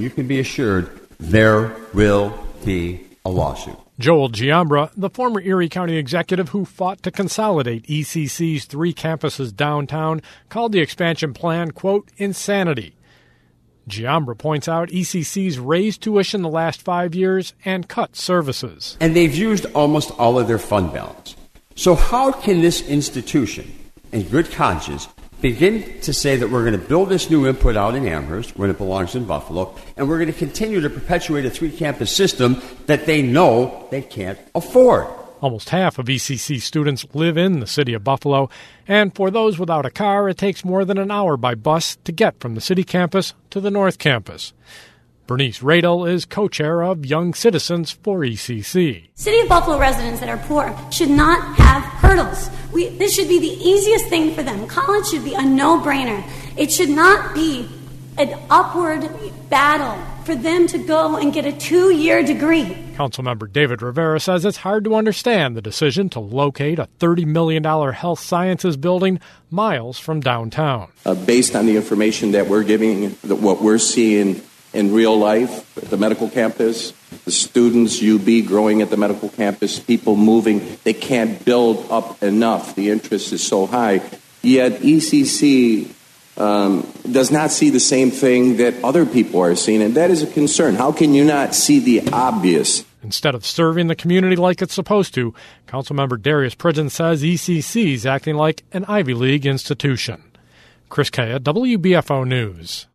and you can be assured there will be a lawsuit. Joel Giambra, the former Erie County executive who fought to consolidate ECC's 3 campuses downtown, called the expansion plan, quote, insanity. Giambra points out ECC's raised tuition the last 5 years and cut services. And they've used almost all of their fund balance. So how can this institution, in good conscience, begin to say that we're going to build this new input out in Amherst, when it belongs in Buffalo, and we're going to continue to perpetuate a 3-campus system that they know they can't afford? Almost half of ECC students live in the city of Buffalo, and for those without a car, it takes more than an hour by bus to get from the city campus to the North Campus. Bernice Radel is co-chair of Young Citizens for ECC. City of Buffalo residents that are poor should not have hurdles. This should be the easiest thing for them. College should be a no-brainer. It should not be an upward battle for them to go and get a 2-year degree. Councilmember David Rivera says it's hard to understand the decision to locate a $30 million health sciences building miles from downtown. Based on the information that we're giving, what we're seeing in real life at the medical campus, the students, UB growing at the medical campus, people moving, they can't build up enough. The interest is so high. Yet ECC does not see the same thing that other people are seeing, and that is a concern. How can you not see the obvious? Instead of serving the community like it's supposed to, Councilmember Darius Pridgen says ECC is acting like an Ivy League institution. Chris Kaya, WBFO News.